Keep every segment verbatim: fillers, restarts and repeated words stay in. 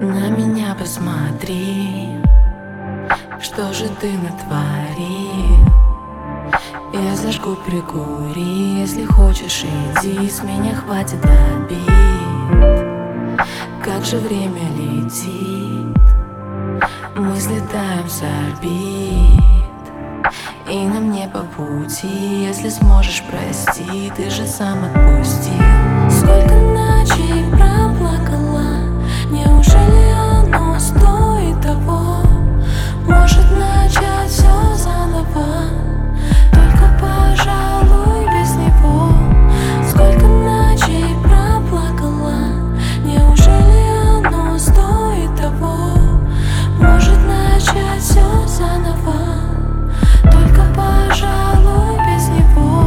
На меня посмотри, что же ты натворил? Я зажгу, прикури, если хочешь, иди, с меня хватит обид. Как же время летит, мы взлетаем с орбит, и нам не по пути. Если сможешь, прости, ты же сам отпустил. Сколько ночей проплакала, неужели оно стоит того? Может начать все заново, только, пожалуй, без него. Сколько ночей проплакала, неужели оно стоит того? Может начать все заново, только, пожалуй, без него.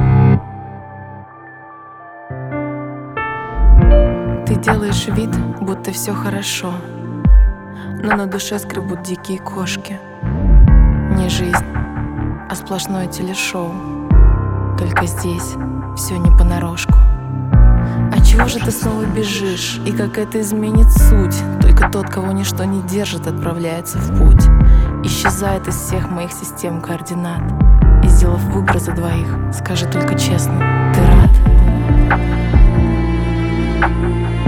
Ты делаешь вид, будто все хорошо, но на душе скребут дикие кошки. Не жизнь, а сплошное телешоу. Только здесь все не понарошку. А чего же ты снова бежишь? И как это изменит суть? Только тот, кого ничто не держит, отправляется в путь. Исчезает из всех моих систем координат. И, сделав выбор за двоих, скажи только честно, ты рад?